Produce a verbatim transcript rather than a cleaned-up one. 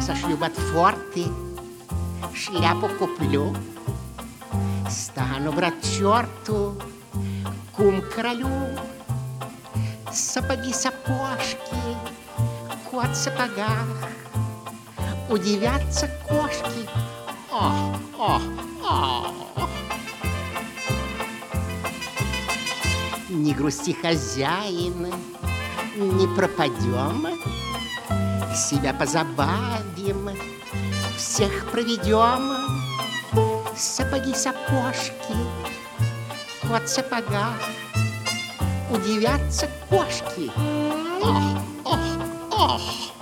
Сошлю Ботфорты, шляпу куплю, стану брат черту, кум королю. Сапоги-сапожки, кот в сапогах, удивятся кошки. Ох, ох, ох. Не грусти, хозяин, не пропадем, себя позабавим, всех проведем. Сапоги-сапожки, кот в сапогах, удивятся кошки. Ох, ох, ох.